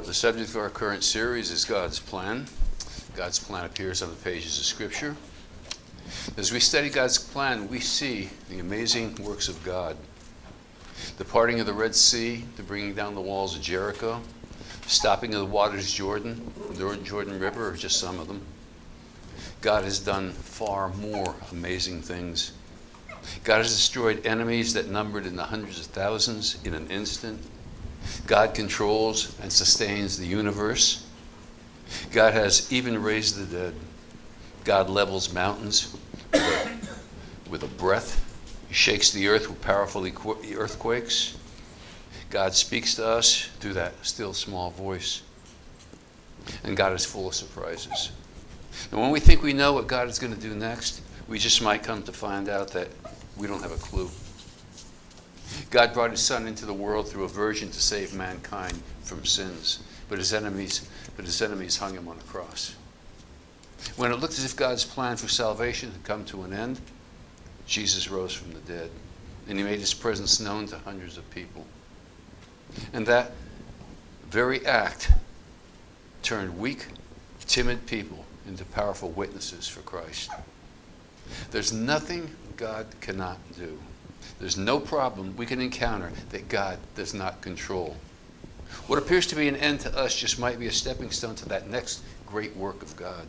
The subject of our current series is God's plan. God's plan appears on the pages of Scripture. As we study God's plan, we see the amazing works of God. The parting of the Red Sea, the bringing down the walls of Jericho, stopping of the waters Jordan, the Jordan River are just some of them. God has done far more amazing things. God has destroyed enemies that numbered in the hundreds of thousands in an instant. God controls and sustains the universe. God has even raised the dead. God levels mountains with a breath. He shakes the earth with powerful earthquakes. God speaks to us through that still small voice. And God is full of surprises. And when we think we know what God is going to do next, we just might come to find out that we don't have a clue. God brought his Son into the world through a virgin to save mankind from sins, but his enemies hung him on a cross. When it looked as if God's plan for salvation had come to an end, Jesus rose from the dead, and he made his presence known to hundreds of people. And that very act turned weak, timid people into powerful witnesses for Christ. There's nothing God cannot do. There's no problem we can encounter that God does not control. What appears to be an end to us just might be a stepping stone to that next great work of God.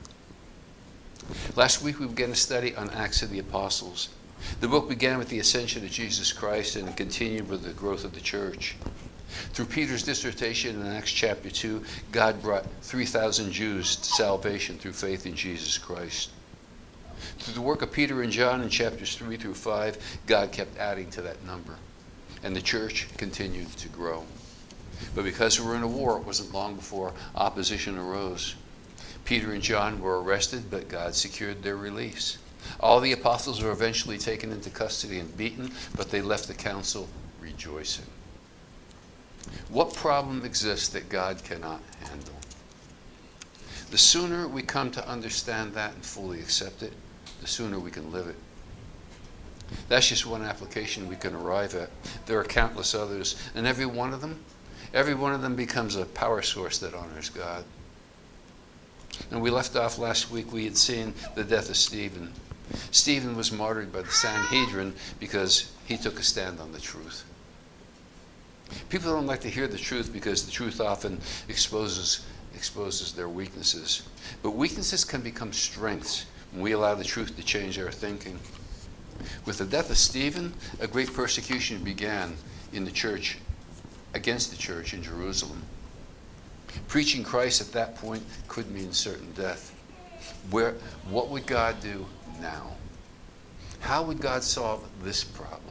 Last week we began a study on Acts of the Apostles. The book began with the ascension of Jesus Christ and continued with the growth of the church. Through Peter's dissertation in Acts chapter 2, God brought 3,000 Jews to salvation through faith in Jesus Christ. Through the work of Peter and John in chapters 3 through 5, God kept adding to that number, and the church continued to grow. But because we were in a war, it wasn't long before opposition arose. Peter and John were arrested, but God secured their release. All the apostles were eventually taken into custody and beaten, but they left the council rejoicing. What problem exists that God cannot handle? The sooner we come to understand that and fully accept it, the sooner we can live it. That's just one application we can arrive at. There are countless others, and every one of them becomes a power source that honors God. And we left off last week, we had seen the death of Stephen. Stephen was martyred by the Sanhedrin because he took a stand on the truth. People don't like to hear the truth because the truth often exposes their weaknesses. But weaknesses can become strengths when we allow the truth to change our thinking. With the death of Stephen, a great persecution began in the church, against the church in Jerusalem. Preaching Christ at that point could mean certain death. What would God do now? How would God solve this problem?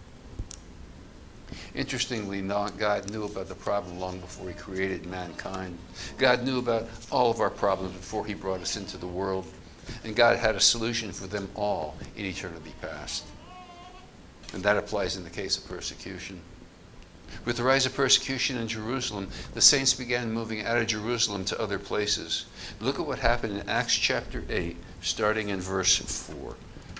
Interestingly, God knew about the problem long before he created mankind. God knew about all of our problems before he brought us into the world. And God had a solution for them all in eternity past. And that applies in the case of persecution. With the rise of persecution in Jerusalem, the saints began moving out of Jerusalem to other places. Look at what happened in Acts chapter 8, starting in verse 4.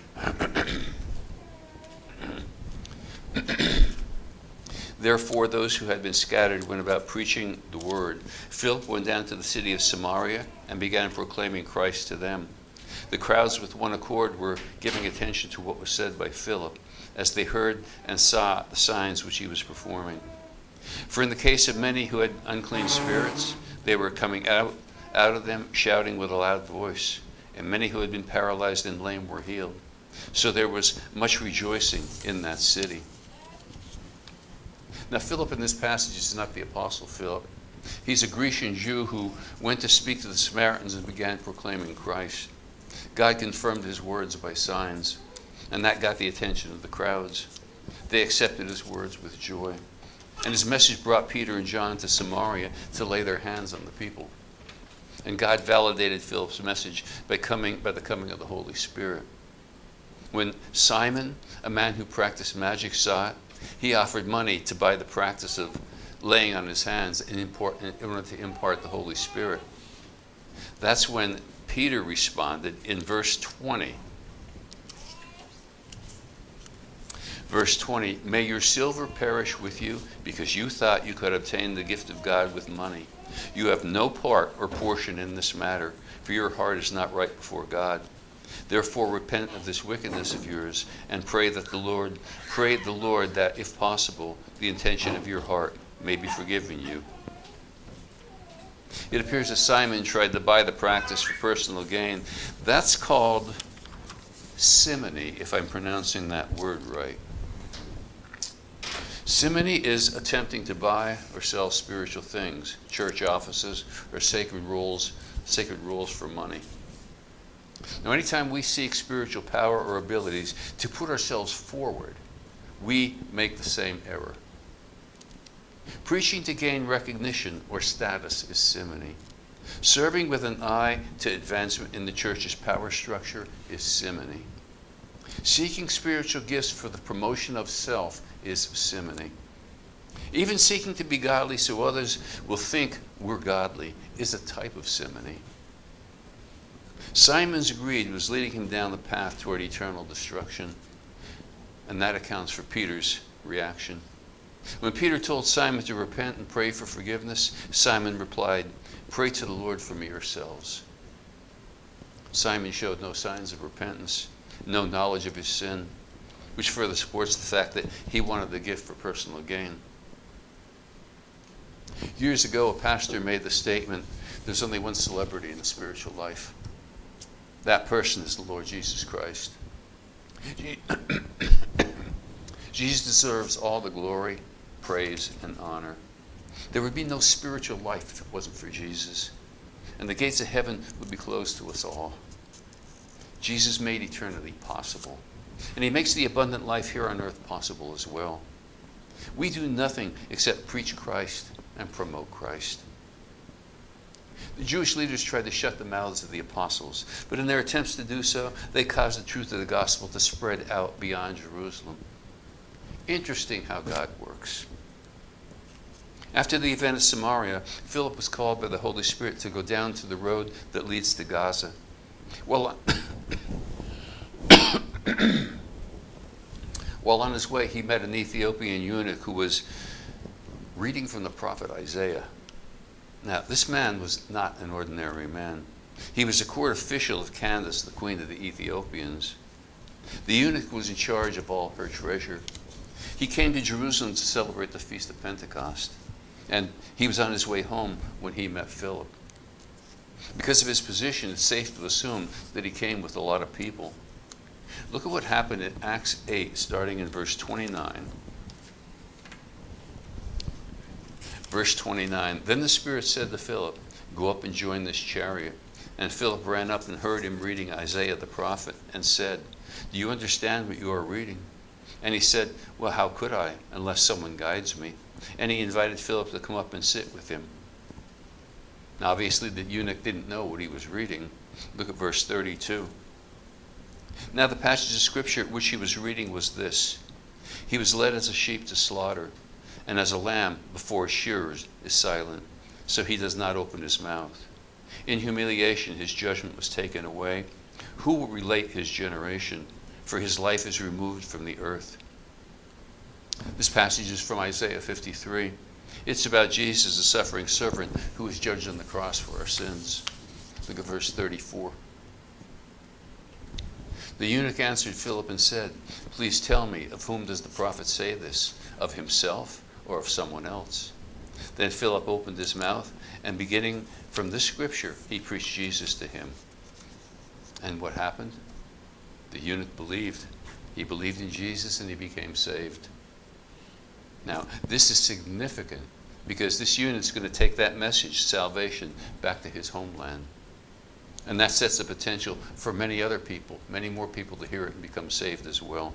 Therefore, those who had been scattered went about preaching the word. Philip went down to the city of Samaria and began proclaiming Christ to them. The crowds with one accord were giving attention to what was said by Philip, as they heard and saw the signs which he was performing. For in the case of many who had unclean spirits, they were coming out of them shouting with a loud voice, and many who had been paralyzed and lame were healed. So there was much rejoicing in that city. Now, Philip in this passage is not the Apostle Philip. He's a Grecian Jew who went to speak to the Samaritans and began proclaiming Christ. God confirmed his words by signs, and that got the attention of the crowds. They accepted his words with joy. And his message brought Peter and John to Samaria to lay their hands on the people. And God validated Philip's message by the coming of the Holy Spirit. When Simon, a man who practiced magic, saw it, he offered money to buy the practice of laying on his hands in order to impart the Holy Spirit. That's when Peter responded in verse 20. Verse 20, may your silver perish with you, because you thought you could obtain the gift of God with money. You have no part or portion in this matter, for your heart is not right before God. Therefore repent of this wickedness of yours, and pray the Lord that, if possible, the intention of your heart may be forgiven you. It appears that Simon tried to buy the practice for personal gain. That's called simony, if I'm pronouncing that word right. Simony is attempting to buy or sell spiritual things, church offices, or sacred rules for money. Now, anytime we seek spiritual power or abilities to put ourselves forward, we make the same error. Preaching to gain recognition or status is simony. Serving with an eye to advancement in the church's power structure is simony. Seeking spiritual gifts for the promotion of self is simony. Even seeking to be godly so others will think we're godly is a type of simony. Simon's greed was leading him down the path toward eternal destruction, and that accounts for Peter's reaction. When Peter told Simon to repent and pray for forgiveness, Simon replied, pray to the Lord for me yourselves. Simon showed no signs of repentance, no knowledge of his sin, which further supports the fact that he wanted the gift for personal gain. Years ago, a pastor made the statement, there's only one celebrity in the spiritual life. That person is the Lord Jesus Christ. Jesus deserves all the glory, praise, and honor. There would be no spiritual life if it wasn't for Jesus, and the gates of heaven would be closed to us all. Jesus made eternity possible, and he makes the abundant life here on earth possible as well. We do nothing except preach Christ and promote Christ. The Jewish leaders tried to shut the mouths of the apostles, but in their attempts to do so, they caused the truth of the gospel to spread out beyond Jerusalem. Interesting how God works. After the event at Samaria, Philip was called by the Holy Spirit to go down to the road that leads to Gaza. While on his way, he met an Ethiopian eunuch who was reading from the prophet Isaiah. Now, this man was not an ordinary man. He was a court official of Candace, the queen of the Ethiopians. The eunuch was in charge of all her treasure. He came to Jerusalem to celebrate the Feast of Pentecost, and he was on his way home when he met Philip. Because of his position, it's safe to assume that he came with a lot of people. Look at what happened in Acts 8, starting in verse 29. Verse 29, then the Spirit said to Philip, go up and join this chariot. And Philip ran up and heard him reading Isaiah the prophet and said, do you understand what you are reading? And he said, well, how could I, unless someone guides me? And he invited Philip to come up and sit with him. Now, obviously, the eunuch didn't know what he was reading. Look at verse 32. Now, the passage of scripture which he was reading was this. He was led as a sheep to slaughter, and as a lamb before shearers is silent, so he does not open his mouth. In humiliation his judgment was taken away. Who will relate his generation? For his life is removed from the earth. This passage is from Isaiah 53. It's about Jesus, the suffering servant, who was judged on the cross for our sins. Look at verse 34. The eunuch answered Philip and said, please tell me, of whom does the prophet say this? Of himself or of someone else? Then Philip opened his mouth, and beginning from this scripture, he preached Jesus to him. And what happened? The eunuch believed. He believed in Jesus and he became saved. Now, this is significant because this eunuch is going to take that message, salvation, back to his homeland. And that sets the potential for many other people, many more people to hear it and become saved as well.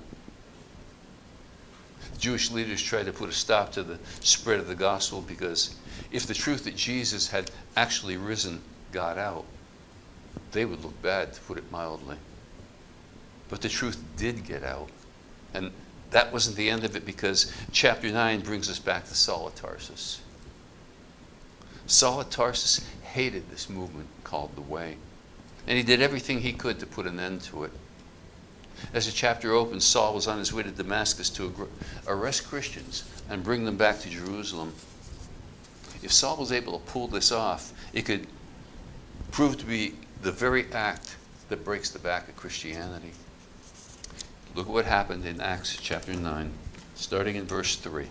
The Jewish leaders tried to put a stop to the spread of the gospel because if the truth that Jesus had actually risen got out, they would look bad, to put it mildly. But the truth did get out. And that wasn't the end of it, because chapter 9 brings us back to Saul of Tarsus. Saul of Tarsus hated this movement called the Way, and he did everything he could to put an end to it. As the chapter opens, Saul was on his way to Damascus to arrest Christians and bring them back to Jerusalem. If Saul was able to pull this off, it could prove to be the very act that breaks the back of Christianity. Look at what happened in Acts chapter 9, starting in verse 3.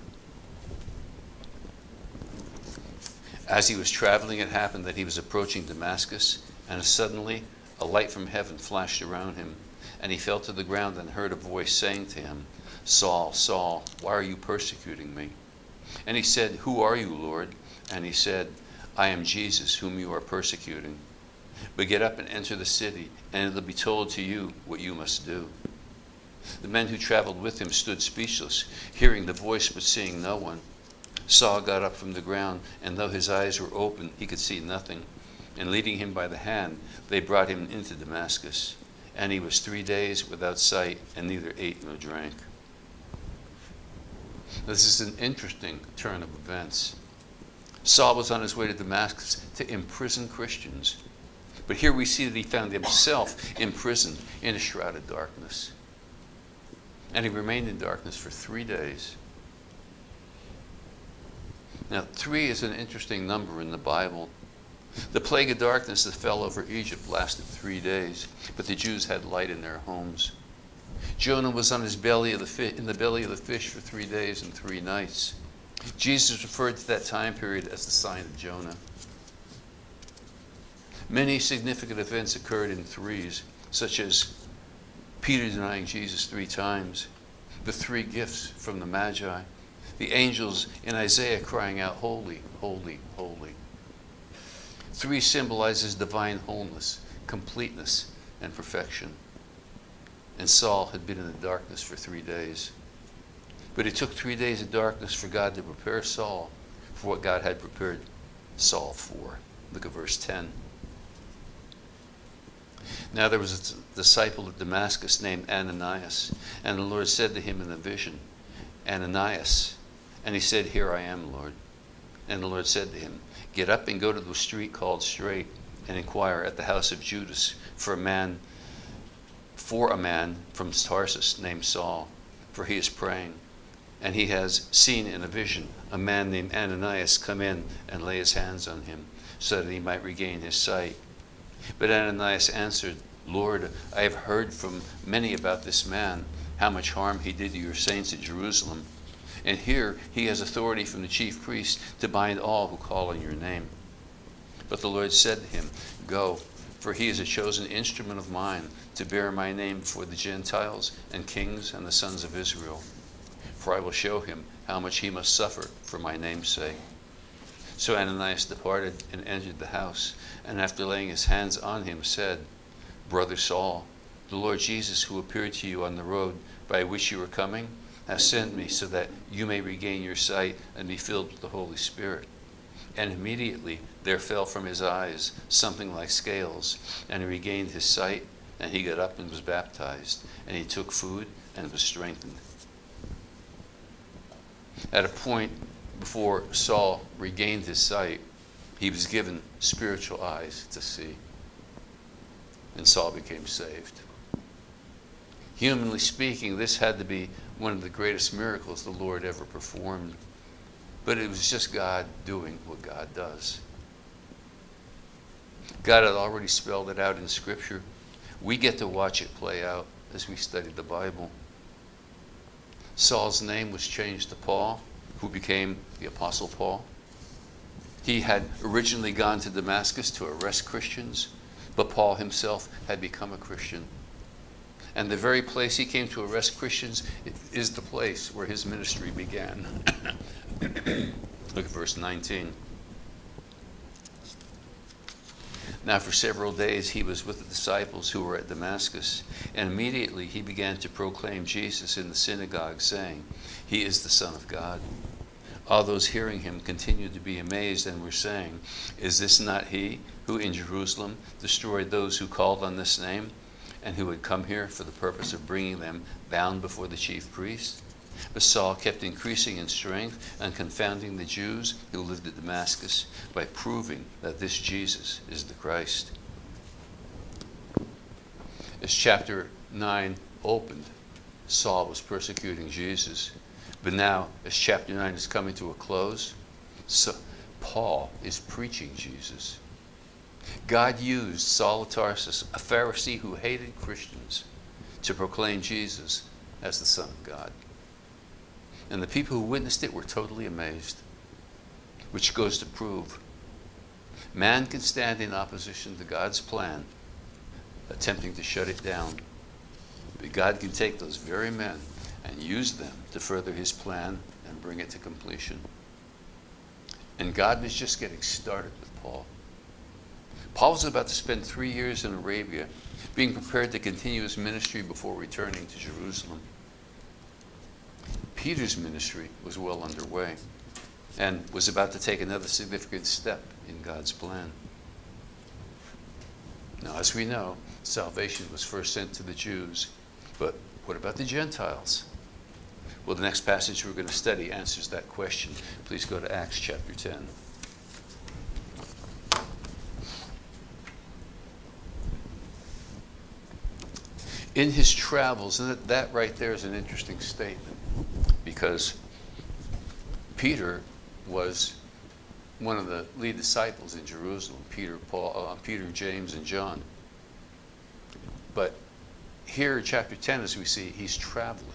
As he was traveling, it happened that he was approaching Damascus, and suddenly a light from heaven flashed around him. And he fell to the ground and heard a voice saying to him, Saul, Saul, why are you persecuting me? And he said, Who are you, Lord? And he said, I am Jesus, whom you are persecuting. But get up and enter the city, and it will be told to you what you must do. The men who traveled with him stood speechless, hearing the voice but seeing no one. Saul got up from the ground, and though his eyes were open, he could see nothing. And leading him by the hand, they brought him into Damascus. And he was 3 days without sight, and neither ate nor drank. This is an interesting turn of events. Saul was on his way to Damascus to imprison Christians. But here we see that he found himself imprisoned in a shroud of darkness. And he remained in darkness for 3 days. Now, 3 is an interesting number in the Bible. The plague of darkness that fell over Egypt lasted 3 days, but the Jews had light in their homes. Jonah was on his belly in the belly of the fish for 3 days and 3 nights. Jesus referred to that time period as the sign of Jonah. Many significant events occurred in threes, such as Peter denying Jesus 3 times, the 3 gifts from the Magi, the angels in Isaiah crying out, Holy, holy, holy. 3 symbolizes divine wholeness, completeness, and perfection. And Saul had been in the darkness for 3 days. But it took 3 days of darkness for God to prepare Saul for what God had prepared Saul for. Look at verse 10. Now there was a disciple at Damascus named Ananias, and the Lord said to him in a vision, Ananias. And he said, Here I am, Lord. And the Lord said to him, Get up and go to the street called Straight, and inquire at the house of Judas for a man from Tarsus named Saul, for he is praying. And he has seen in a vision a man named Ananias come in and lay his hands on him, so that he might regain his sight. But Ananias answered, Lord, I have heard from many about this man, how much harm he did to your saints at Jerusalem. And here he has authority from the chief priest to bind all who call on your name. But the Lord said to him, Go, for he is a chosen instrument of mine to bear my name before the Gentiles and kings and the sons of Israel. For I will show him how much he must suffer for my name's sake. So Ananias departed and entered the house, and after laying his hands on him said, Brother Saul, the Lord Jesus, who appeared to you on the road by which you were coming, has sent me so that you may regain your sight and be filled with the Holy Spirit. And immediately there fell from his eyes something like scales, and he regained his sight, and he got up and was baptized, and he took food and was strengthened. At a point before Saul regained his sight, he was given spiritual eyes to see, and Saul became saved. Humanly speaking, this had to be one of the greatest miracles the Lord ever performed. But it was just God doing what God does. God had already spelled it out in Scripture. We get to watch it play out as we study the Bible. Saul's name was changed to Paul, who became the Apostle Paul. He had originally gone to Damascus to arrest Christians, but Paul himself had become a Christian. And the very place he came to arrest Christians is the place where his ministry began. Look at verse 19. Now for several days he was with the disciples who were at Damascus, and immediately he began to proclaim Jesus in the synagogue, saying, He is the Son of God. All those hearing him continued to be amazed and were saying, Is this not he who in Jerusalem destroyed those who called on this name, and who had come here for the purpose of bringing them bound before the chief priests? But Saul kept increasing in strength and confounding the Jews who lived at Damascus by proving that this Jesus is the Christ. As chapter 9 opened, Saul was persecuting Jesus. But now, as chapter 9 is coming to a close, so Paul is preaching Jesus. God used Saul of Tarsus, a Pharisee who hated Christians, to proclaim Jesus as the Son of God. And the people who witnessed it were totally amazed, which goes to prove man can stand in opposition to God's plan, attempting to shut it down. But God can take those very men and use them to further his plan and bring it to completion. And God was just getting started with Paul. Paul was about to spend 3 years in Arabia, being prepared to continue his ministry before returning to Jerusalem. Peter's ministry was well underway and was about to take another significant step in God's plan. Now, as we know, salvation was first sent to the Jews, but what about the Gentiles? Well, the next passage we're going to study answers that question. Please go to Acts chapter 10. In his travels, and that right there is an interesting statement, because Peter was one of the lead disciples in Jerusalem, Peter, James, and John. But here in chapter 10, as we see, he's traveling.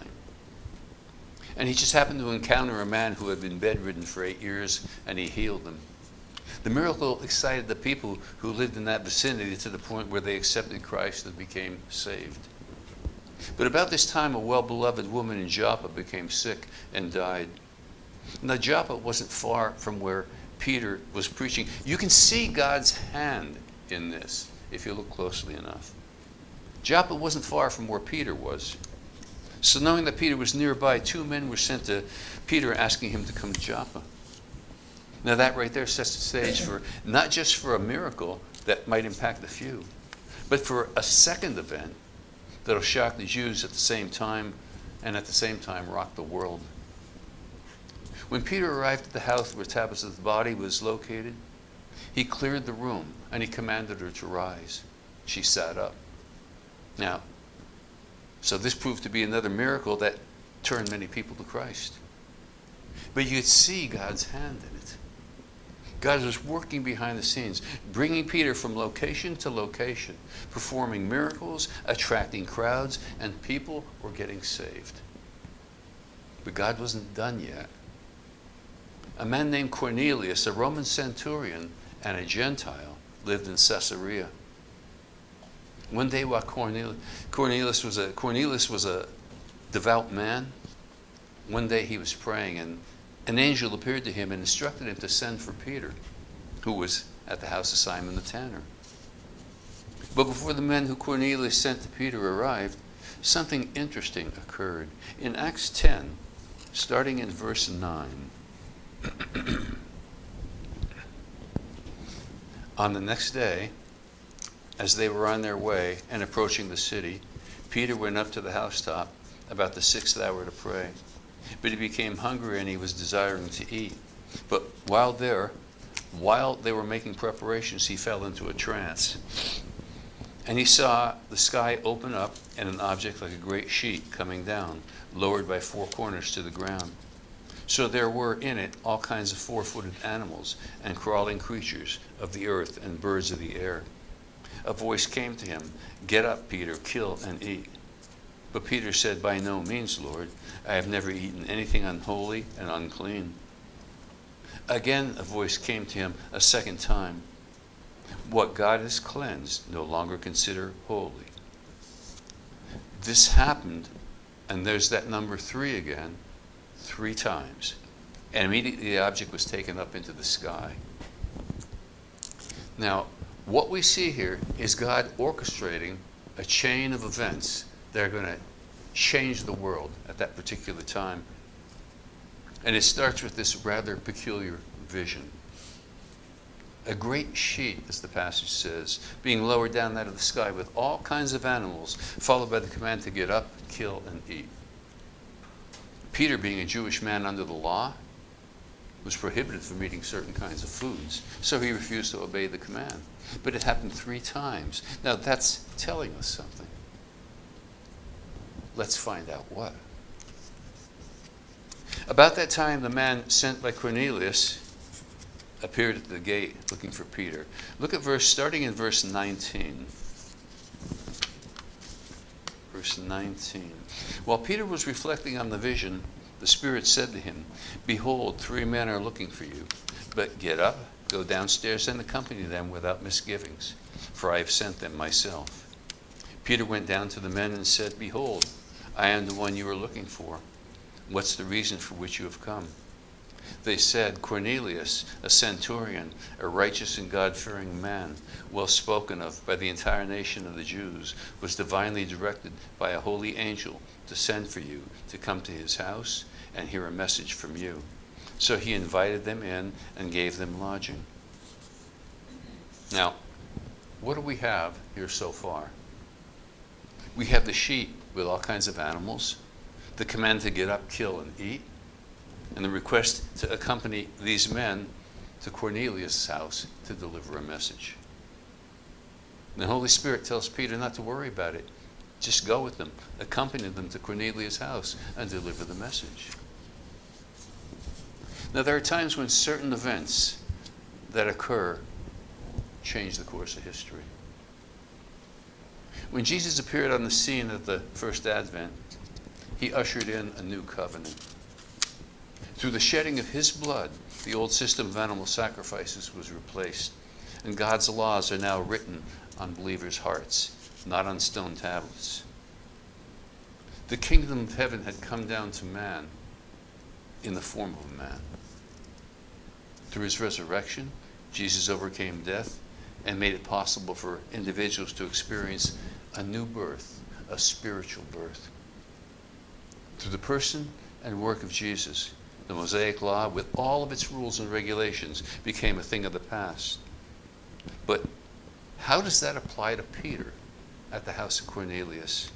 And he just happened to encounter a man who had been bedridden for 8 years, and he healed him. The miracle excited the people who lived in that vicinity to the point where they accepted Christ and became saved. But about this time, a well-beloved woman in Joppa became sick and died. Now, Joppa wasn't far from where Peter was preaching. You can see God's hand in this if you look closely enough. Joppa wasn't far from where Peter was. So knowing that Peter was nearby, 2 men were sent to Peter asking him to come to Joppa. Now that right there sets the stage for not just for a miracle that might impact a few, but for a second event that'll shock the Jews at the same time, and at the same time rock the world. When Peter arrived at the house where Tabitha's body was located, he cleared the room and he commanded her to rise. She sat up. Now, so this proved to be another miracle that turned many people to Christ. But you could see God's hand in it. God was working behind the scenes, bringing Peter from location to location, performing miracles, attracting crowds, and people were getting saved. But God wasn't done yet. A man named Cornelius, a Roman centurion and a Gentile, lived in Caesarea. One day while Cornelius was a devout man, one day he was praying and an angel appeared to him and instructed him to send for Peter, who was at the house of Simon the tanner. But before the men who Cornelius sent to Peter arrived, something interesting occurred. In Acts 10, starting in verse 9, on the next day, as they were on their way and approaching the city, Peter went up to the housetop about the 6th hour to pray. But he became hungry and he was desiring to eat. But while they were making preparations, he fell into a trance. And he saw the sky open up and an object like a great sheet coming down, lowered by 4 corners to the ground. So there were in it all kinds of 4-footed animals and crawling creatures of the earth and birds of the air. A voice came to him, "Get up, Peter, kill and eat." But Peter said, "By no means, Lord. I have never eaten anything unholy and unclean." Again a voice came to him a second time. "What God has cleansed, no longer consider holy." This happened, and there's that number 3 again, 3 times. And immediately the object was taken up into the sky. Now, what we see here is God orchestrating a chain of events that are going to change the world at that particular time. And it starts with this rather peculiar vision. A great sheet, as the passage says, being lowered down out of the sky with all kinds of animals, followed by the command to get up, kill, and eat. Peter, being a Jewish man under the law, was prohibited from eating certain kinds of foods, so he refused to obey the command. But it happened 3 times. Now that's telling us something. Let's find out what. About that time, the man sent by Cornelius appeared at the gate looking for Peter. Look at starting in verse 19. Verse 19. While Peter was reflecting on the vision, the Spirit said to him, "Behold, 3 men are looking for you. But get up, go downstairs, and accompany them without misgivings, for I have sent them myself." Peter went down to the men and said, "Behold, I am the one you are looking for. What's the reason for which you have come?" They said, "Cornelius, a centurion, a righteous and God-fearing man, well spoken of by the entire nation of the Jews, was divinely directed by a holy angel to send for you to come to his house and hear a message from you." So he invited them in and gave them lodging. Now, what do we have here so far? We have the sheep with all kinds of animals, the command to get up, kill, and eat, and the request to accompany these men to Cornelius' house to deliver a message. And the Holy Spirit tells Peter not to worry about it. Just go with them, accompany them to Cornelius' house, and deliver the message. Now, there are times when certain events that occur change the course of history. When Jesus appeared on the scene at the first Advent, he ushered in a new covenant. Through the shedding of his blood, the old system of animal sacrifices was replaced, and God's laws are now written on believers' hearts, not on stone tablets. The kingdom of heaven had come down to man in the form of a man. Through his resurrection, Jesus overcame death and made it possible for individuals to experience a new birth, a spiritual birth. Through the person and work of Jesus, the Mosaic Law, with all of its rules and regulations, became a thing of the past. But how does that apply to Peter at the house of Cornelius?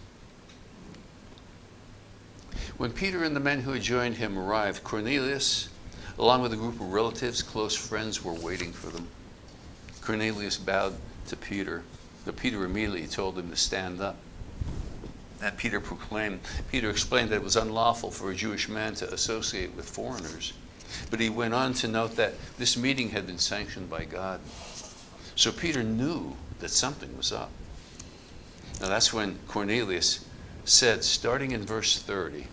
When Peter and the men who had joined him arrived, Cornelius, along with a group of relatives, close friends, were waiting for them. Cornelius bowed to Peter, but Peter immediately told him to stand up. And Peter explained that it was unlawful for a Jewish man to associate with foreigners. But he went on to note that this meeting had been sanctioned by God. So Peter knew that something was up. Now that's when Cornelius said, starting in verse 30,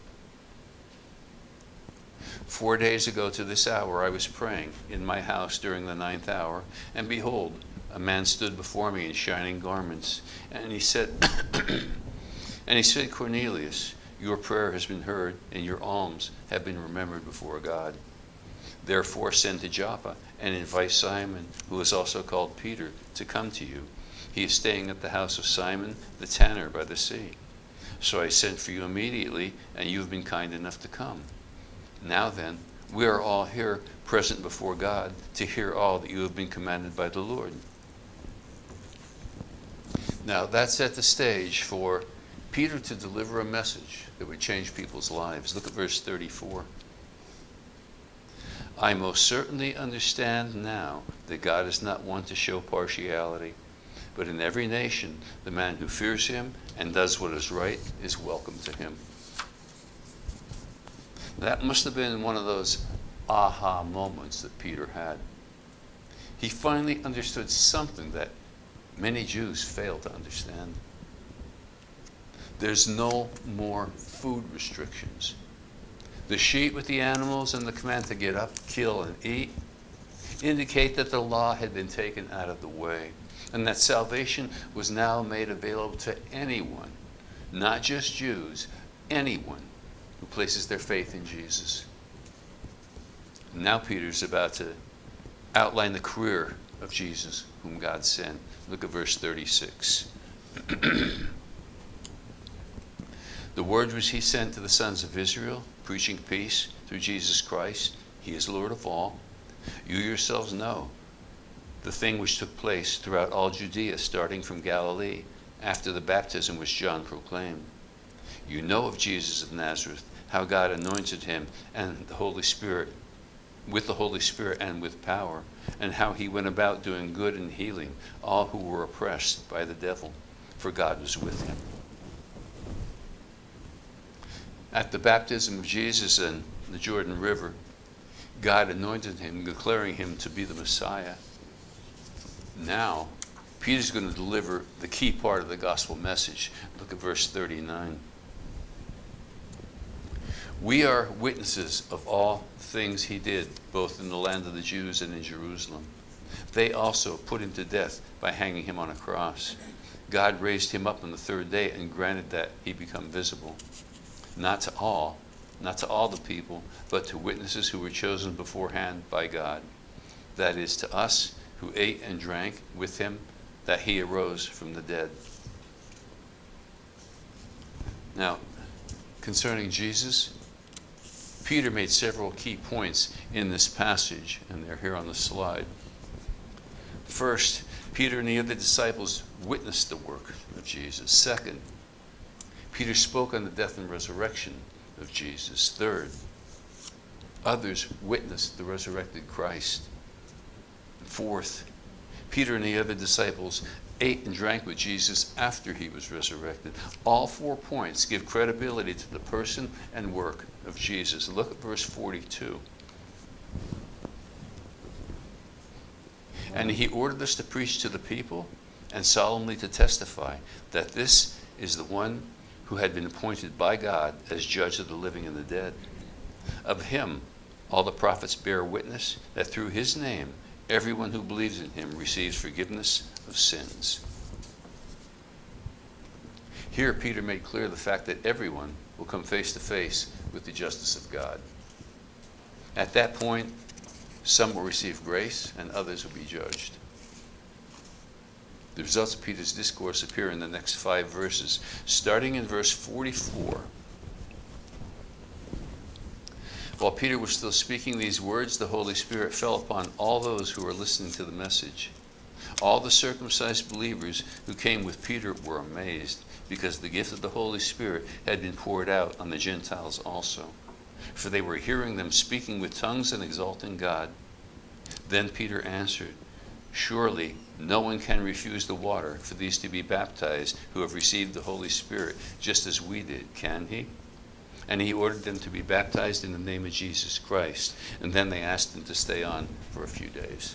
"4 days ago to this hour I was praying in my house during the 9th hour, and behold, a man stood before me in shining garments. And he said, Cornelius, your prayer has been heard, and your alms have been remembered before God. Therefore send to Joppa and invite Simon, who is also called Peter, to come to you. He is staying at the house of Simon the tanner by the sea. So I sent for you immediately, and you have been kind enough to come. Now then, we are all here present before God to hear all that you have been commanded by the Lord." Now that set the stage for Peter to deliver a message that would change people's lives. Look at verse 34. "I most certainly understand now that God is not one to show partiality, but in every nation the man who fears him and does what is right is welcome to him." That must have been one of those aha moments that Peter had. He finally understood something that many Jews failed to understand. There's no more food restrictions. The sheet with the animals and the command to get up, kill, and eat indicate that the law had been taken out of the way, and that salvation was now made available to anyone, not just Jews, anyone who places their faith in Jesus. Now Peter's about to outline the career of Jesus, whom God sent. Look at verse 36. "The word which he sent to the sons of Israel, preaching peace through Jesus Christ, he is Lord of all. You yourselves know the thing which took place throughout all Judea, starting from Galilee, after the baptism which John proclaimed. You know of Jesus of Nazareth, how God anointed him and the Holy Spirit, with the Holy Spirit and with power, and how he went about doing good and healing all who were oppressed by the devil, for God was with him." At the baptism of Jesus in the Jordan River, God anointed him, declaring him to be the Messiah. Now, Peter's going to deliver the key part of the gospel message. Look at verse 39. We are witnesses of all things he did, both in the land of the Jews and in Jerusalem. They also put him to death by hanging him on a cross. God raised him up on the third day and granted that he become visible. Not to all the people, but to witnesses who were chosen beforehand by God. That is, to us who ate and drank with him, that he arose from the dead. Now, concerning Jesus, Peter made several key points in this passage, and they're here on the slide. First, Peter and the other disciples witnessed the work of Jesus. Second, Peter spoke on the death and resurrection of Jesus. Third, others witnessed the resurrected Christ. And fourth, Peter and the other disciples ate and drank with Jesus after he was resurrected. All 4 points give credibility to the person and work of Jesus. Look at verse 42. And he ordered us to preach to the people and solemnly to testify that this is the one who had been appointed by God as judge of the living and the dead. Of him, all the prophets bear witness that through his name, everyone who believes in him receives forgiveness of sins. Here, Peter made clear the fact that everyone will come face to face with the justice of God. At that point, some will receive grace and others will be judged. The results of Peter's discourse appear in the next 5 verses, starting in verse 44. While Peter was still speaking these words, the Holy Spirit fell upon all those who were listening to the message. All the circumcised believers who came with Peter were amazed, because the gift of the Holy Spirit had been poured out on the Gentiles also. For they were hearing them speaking with tongues and exalting God. Then Peter answered, "Surely no one can refuse the water for these to be baptized who have received the Holy Spirit, just as we did, can he?" And he ordered them to be baptized in the name of Jesus Christ. And then they asked him to stay on for a few days.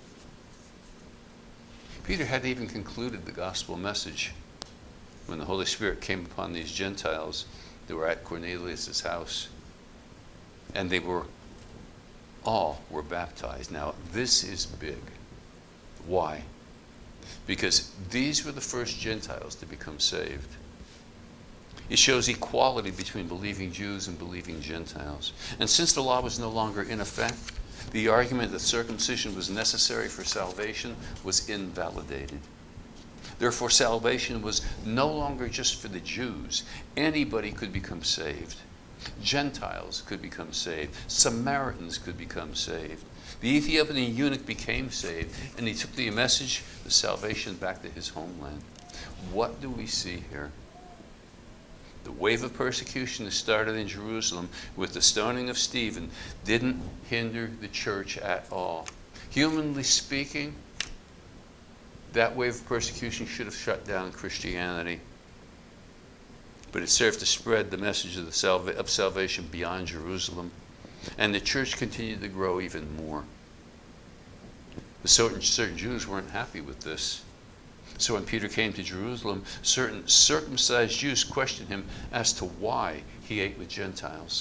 Peter hadn't even concluded the gospel message when the Holy Spirit came upon these Gentiles that were at Cornelius' house. And they all were baptized. Now, this is big. Why? Because these were the first Gentiles to become saved. It shows equality between believing Jews and believing Gentiles. And since the law was no longer in effect, the argument that circumcision was necessary for salvation was invalidated. Therefore, salvation was no longer just for the Jews. Anybody could become saved. Gentiles could become saved. Samaritans could become saved. The Ethiopian eunuch became saved, and he took the message of salvation back to his homeland. What do we see here? The wave of persecution that started in Jerusalem with the stoning of Stephen didn't hinder the church at all. Humanly speaking, that wave of persecution should have shut down Christianity. But it served to spread the message of salvation beyond Jerusalem. And the church continued to grow even more. But certain Jews weren't happy with this. So when Peter came to Jerusalem, certain circumcised Jews questioned him as to why he ate with Gentiles.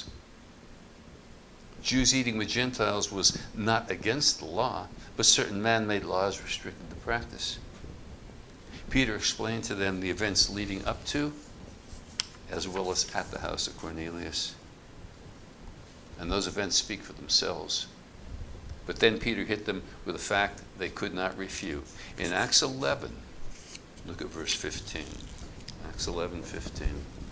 Jews eating with Gentiles was not against the law, but certain man-made laws restricted the practice. Peter explained to them the events leading up to, as well as at the house of Cornelius. And those events speak for themselves. But then Peter hit them with a fact they could not refute. In Acts 11, look at verse 15. Acts 11:15.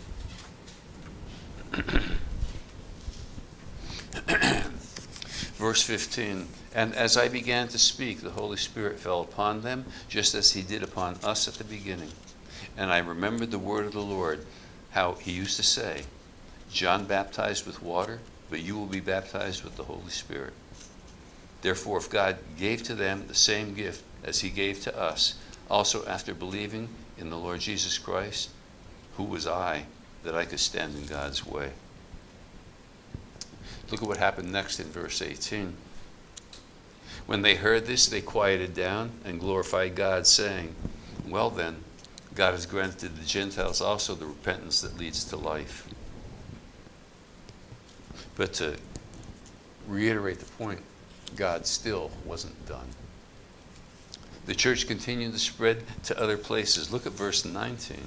Verse 15, "And as I began to speak, the Holy Spirit fell upon them, just as he did upon us at the beginning. And I remembered the word of the Lord, how he used to say, 'John baptized with water, but you will be baptized with the Holy Spirit.' Therefore, if God gave to them the same gift as he gave to us, also after believing in the Lord Jesus Christ, who was I that I could stand in God's way?" Look at what happened next in verse 18. When they heard this, they quieted down and glorified God, saying, well then, God has granted the Gentiles also the repentance that leads to life. But to reiterate the point, God still wasn't done. The church continued to spread to other places. Look at verse 19.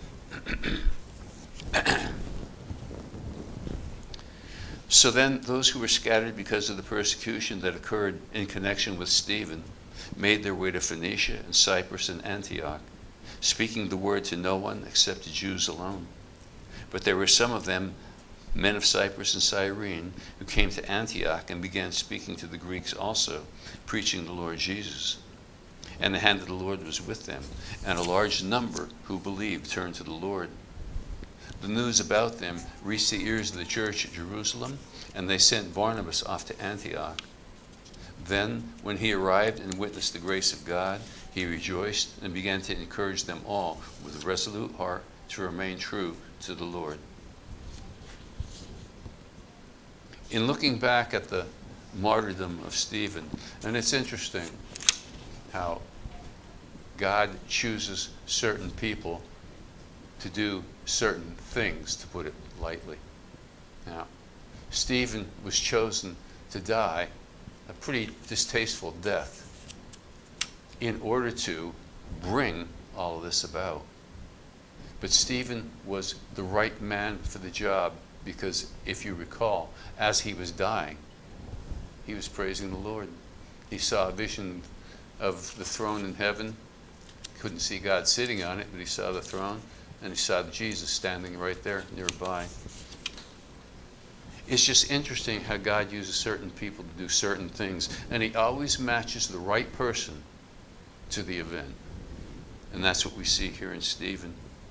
So then those who were scattered because of the persecution that occurred in connection with Stephen made their way to Phoenicia and Cyprus and Antioch, speaking the word to no one except the Jews alone. But there were some of them, men of Cyprus and Cyrene, who came to Antioch and began speaking to the Greeks also, preaching the Lord Jesus. And the hand of the Lord was with them, and a large number who believed turned to the Lord. The news about them reached the ears of the church at Jerusalem, and they sent Barnabas off to Antioch. Then, when he arrived and witnessed the grace of God, he rejoiced and began to encourage them all with a resolute heart to remain true to the Lord. In looking back at the martyrdom of Stephen, and it's interesting how God chooses certain people to do certain things, to put it lightly. Now, Stephen was chosen to die a pretty distasteful death in order to bring all of this about. But Stephen was the right man for the job because, if you recall, as he was dying, he was praising the Lord. He saw a vision of the throne in heaven. Couldn't see God sitting on it, but he saw the throne, and he saw Jesus standing right there nearby. It's just interesting how God uses certain people to do certain things, and he always matches the right person to the event. And that's what we see here in Stephen.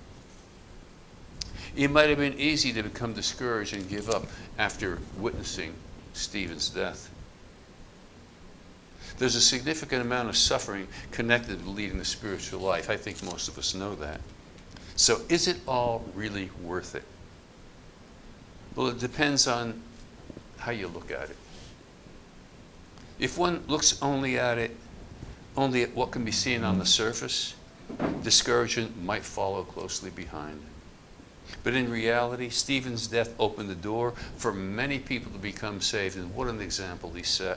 It might have been easy to become discouraged and give up after witnessing Stephen's death. There's a significant amount of suffering connected to leading the spiritual life. I think most of us know that. So is it all really worth it? Well, it depends on how you look at it. If one looks only at what can be seen on the surface, discouragement might follow closely behind. But in reality, Stephen's death opened the door for many people to become saved, and what an example he set.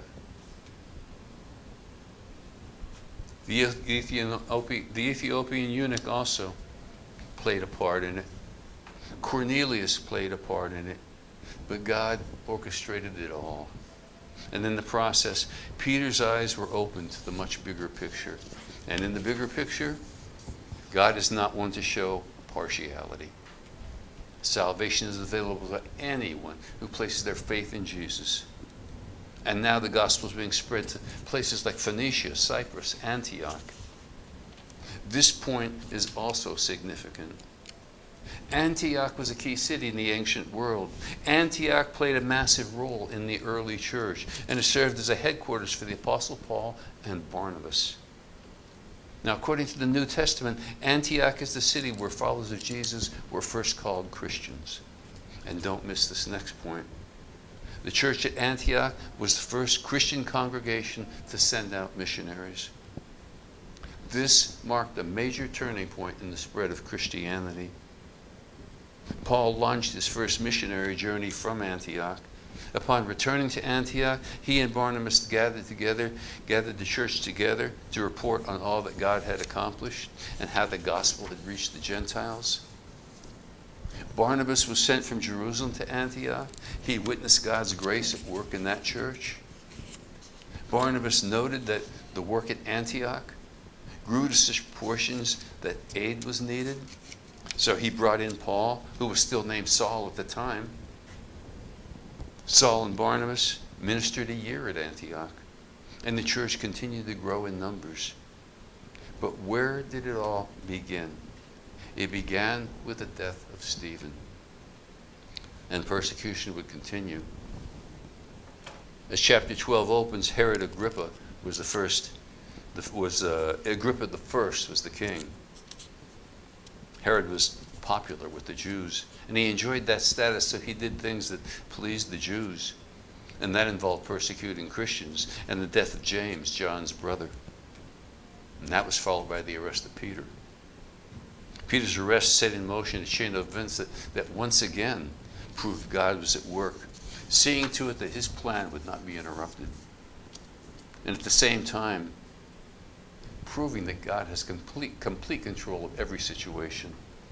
The Ethiopian eunuch also played a part in it. Cornelius played a part in it. But God orchestrated it all. And in the process, Peter's eyes were opened to the much bigger picture. And in the bigger picture, God is not one to show partiality. Salvation is available to anyone who places their faith in Jesus. And now the gospel is being spread to places like Phoenicia, Cyprus, Antioch. This point is also significant. Antioch was a key city in the ancient world. Antioch played a massive role in the early church, and it served as a headquarters for the Apostle Paul and Barnabas. Now, according to the New Testament, Antioch is the city where followers of Jesus were first called Christians. And don't miss this next point. The church at Antioch was the first Christian congregation to send out missionaries. This marked a major turning point in the spread of Christianity. Paul launched his first missionary journey from Antioch. Upon returning to Antioch, he and Barnabas gathered the church together to report on all that God had accomplished and how the gospel had reached the Gentiles. Barnabas was sent from Jerusalem to Antioch. He witnessed God's grace at work in that church. Barnabas noted that the work at Antioch grew to such proportions that aid was needed. So he brought in Paul, who was still named Saul at the time. Saul and Barnabas ministered a year at Antioch, and the church continued to grow in numbers. But where did it all begin? It began with the death of Stephen, and persecution would continue. As chapter 12 opens, Herod Agrippa was the first. Agrippa the first was the king. Herod was popular with the Jews, and he enjoyed that status, so he did things that pleased the Jews. And that involved persecuting Christians and the death of James, John's brother. And that was followed by the arrest of Peter. Peter's arrest set in motion a chain of events that once again proved God was at work, seeing to it that his plan would not be interrupted. And at the same time, proving that God has complete control of every situation.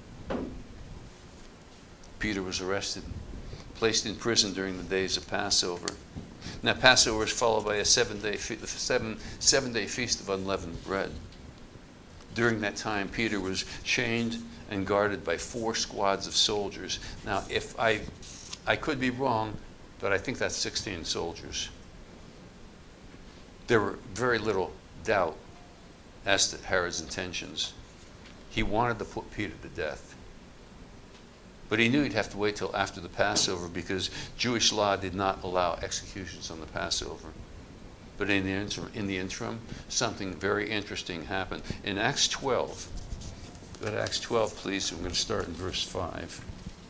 Peter was arrested, placed in prison during the days of Passover. Now, Passover is followed by a seven-day feast of unleavened bread. During that time, Peter was chained and guarded by 4 squads of soldiers. Now, if I could be wrong, but I think that's 16 soldiers. There were very little doubt as to Herod's intentions. He wanted to put Peter to death. But he knew he'd have to wait till after the Passover because Jewish law did not allow executions on the Passover. But in the interim, something very interesting happened. In Acts 12, go to Acts 12, please. We're going to start in verse 5.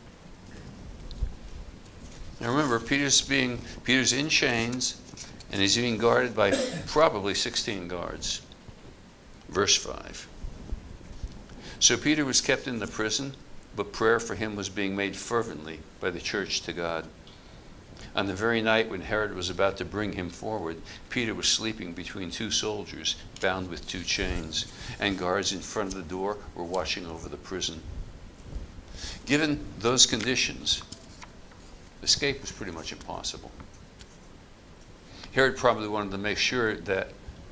Now remember, Peter's in chains, and he's being guarded by probably 16 guards. Verse 5. So Peter was kept in the prison, but prayer for him was being made fervently by the church to God. On the very night when Herod was about to bring him forward, Peter was sleeping between 2 soldiers, bound with 2 chains, and guards in front of the door were watching over the prison. Given those conditions, escape was pretty much impossible. Herod probably wanted to make sure that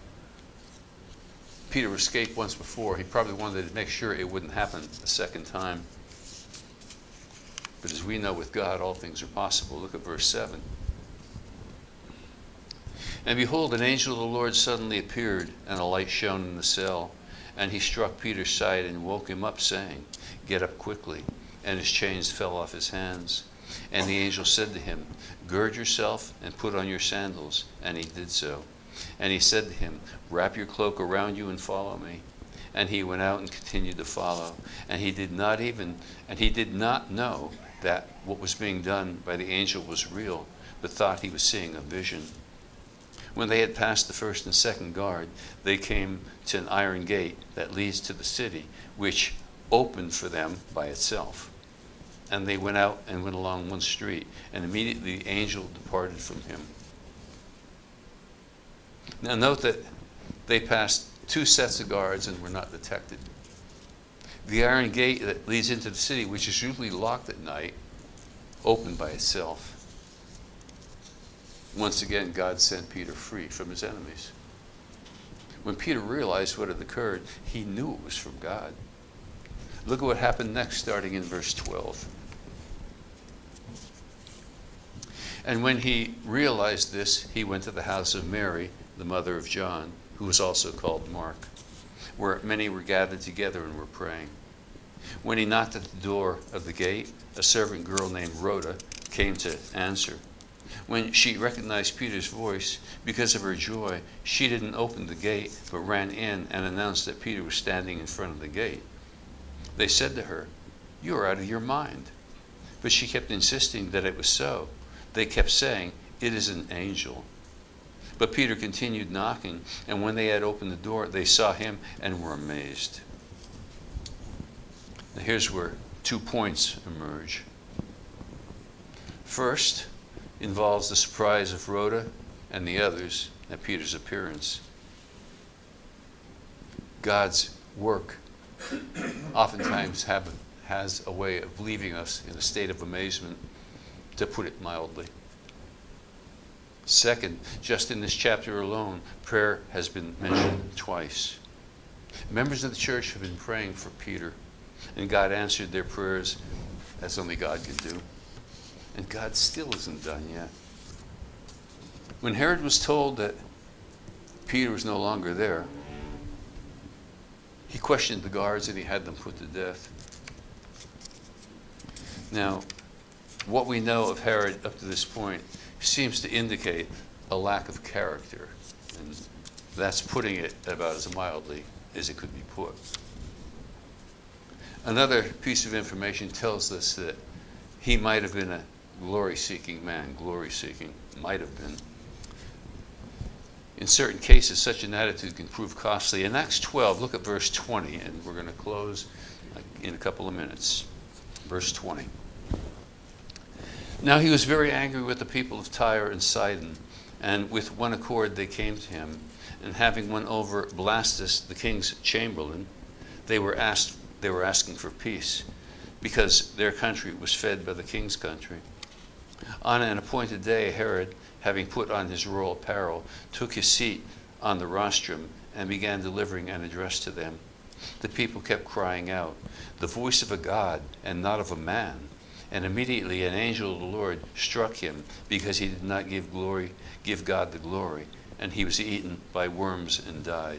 Peter escaped once before. He probably wanted to make sure it wouldn't happen a second time. But as we know, with God, all things are possible. Look at verse 7. And behold, an angel of the Lord suddenly appeared, and a light shone in the cell. And he struck Peter's side and woke him up, saying, Get up quickly. And his chains fell off his hands. And the angel said to him, Gird yourself and put on your sandals. And he did so. And he said to him, Wrap your cloak around you and follow me. And he went out and continued to follow. And he did not know that what was being done by the angel was real, but thought he was seeing a vision. When they had passed the first and second guard, they came to an iron gate that leads to the city, which opened for them by itself. And they went out and went along one street, and immediately the angel departed from him. Now note that they passed 2 sets of guards and were not detected. The iron gate that leads into the city, which is usually locked at night, opened by itself. Once again, God sent Peter free from his enemies. When Peter realized what had occurred, he knew it was from God. Look at what happened next, starting in verse 12. And when he realized this, he went to the house of Mary, the mother of John, who was also called Mark, where many were gathered together and were praying. When he knocked at the door of the gate, a servant girl named Rhoda came to answer. When she recognized Peter's voice, because of her joy, she didn't open the gate, but ran in and announced that Peter was standing in front of the gate. They said to her, "You are out of your mind." But she kept insisting that it was so. They kept saying, "It is an angel." But Peter continued knocking, and when they had opened the door, they saw him and were amazed. Now here's where 2 points emerge. First involves the surprise of Rhoda and the others at Peter's appearance. God's work oftentimes has a way of leaving us in a state of amazement, to put it mildly. Second, just in this chapter alone, prayer has been mentioned twice. Members of the church have been praying for Peter, and God answered their prayers as only God can do. And God still isn't done yet. When Herod was told that Peter was no longer there, he questioned the guards and he had them put to death. Now, what we know of Herod up to this point seems to indicate a lack of character, and that's putting it about as mildly as it could be put. Another piece of information tells us that he might have been glory-seeking man. Glory-seeking, might have been. In certain cases, such an attitude can prove costly. In Acts 12, look at verse 20, and we're going to close in a couple of minutes. Verse 20. Now he was very angry with the people of Tyre and Sidon, and with one accord they came to him. And having won over Blastus, the king's chamberlain, they were asking for peace, because their country was fed by the king's country. On an appointed day, Herod, having put on his royal apparel, took his seat on the rostrum and began delivering an address to them. The people kept crying out, "The voice of a God and not of a man." And immediately an angel of the Lord struck him, because he did not give God the glory, and he was eaten by worms and died.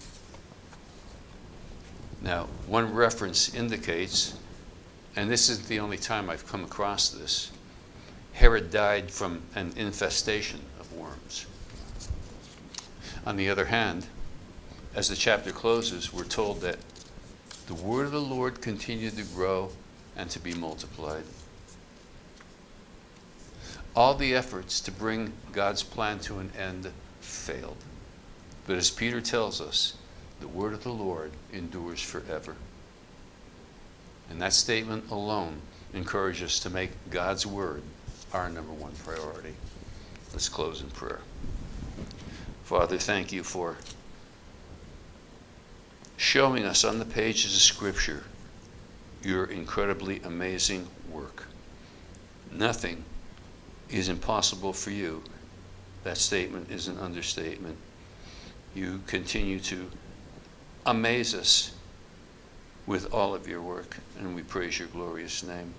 Now, one reference indicates, and this isn't the only time I've come across this, Herod died from an infestation of worms. On the other hand, as the chapter closes, we're told that the word of the Lord continued to grow and to be multiplied. All the efforts to bring God's plan to an end failed. But as Peter tells us, the word of the Lord endures forever. And that statement alone encourages us to make God's word our number one priority. Let's close in prayer. Father, thank you for showing us on the pages of Scripture your incredibly amazing work. Nothing is impossible for you. That statement is an understatement. You continue to amaze us with all of your work, and we praise your glorious name.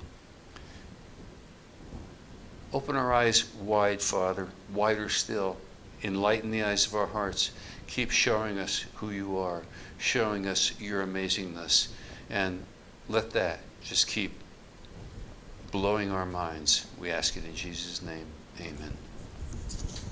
Open our eyes wide, Father, wider still. Enlighten the eyes of our hearts. Keep showing us who you are, showing us your amazingness, and let that just keep blowing our minds. We ask it in Jesus' name. Amen.